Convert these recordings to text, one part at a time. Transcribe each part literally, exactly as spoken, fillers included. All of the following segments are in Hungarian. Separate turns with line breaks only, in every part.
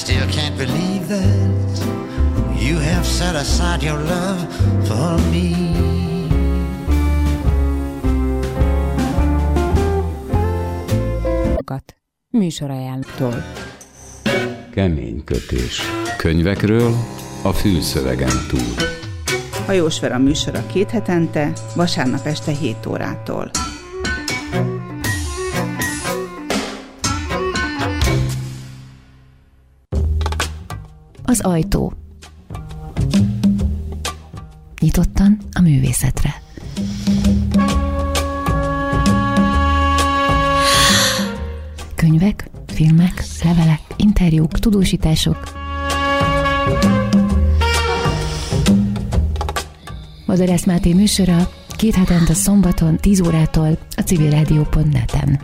still can't believe that you have set aside your love for me.
Műsorajánlótól.
Kemény kötés. Könyvekről a fülszövegen túl.
Hajós Vera műsora két hetente, vasárnap este hét órától.
Az ajtó. Nyitottan a művészetre. Könyvek, filmek, levelek, interjúk, tudósítások. Madarász Máté műsora két hetente szombaton tíz órától a civilrádió pont net-en.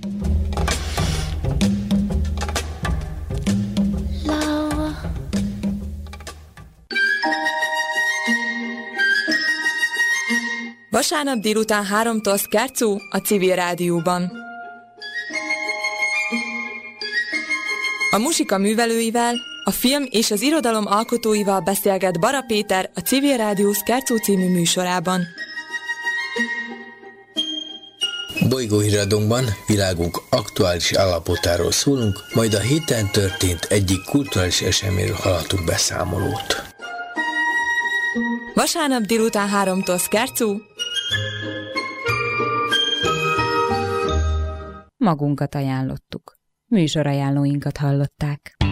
Vasárnap délután háromtól Szkárcú a Civil Rádióban. A muzsika művelőivel, a film és az irodalom alkotóival beszélget Bara Péter a Civil Rádió Szkárcú című műsorában.
Bolygóhíradónkban világunk aktuális állapotáról szólunk, majd a héten történt egyik kulturális eseményről hallhatunk beszámolót.
Vasárnap délután háromtól Szkárcú.
Magunkat ajánlottuk. Műsorajánlóinkat hallották.